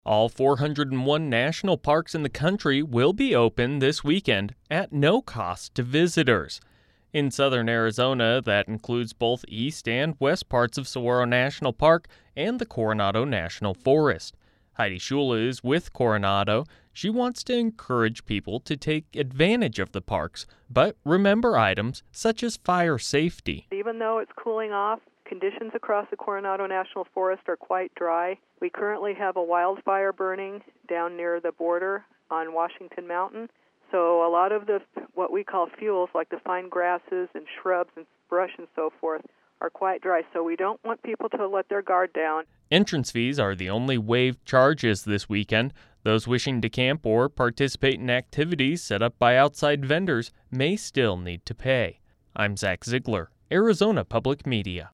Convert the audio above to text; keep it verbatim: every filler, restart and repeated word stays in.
All four hundred one national parks in the country will be open this weekend at no cost to visitors. In southern Arizona, that includes both east and west parts of Saguaro National Park and the Coronado National Forest. Heidi Shula is with Coronado. She wants to encourage people to take advantage of the parks, but remember items such as fire safety. Even though it's cooling off, conditions across the Coronado National Forest are quite dry. We currently have a wildfire burning down near the border on Washington Mountain. So a lot of the what we call fuels, like the fine grasses and shrubs and brush and so forth, are quite dry. So we don't want people to let their guard down. Entrance fees are the only waived charges this weekend. Those wishing to camp or participate in activities set up by outside vendors may still need to pay. I'm Zach Ziegler, Arizona Public Media.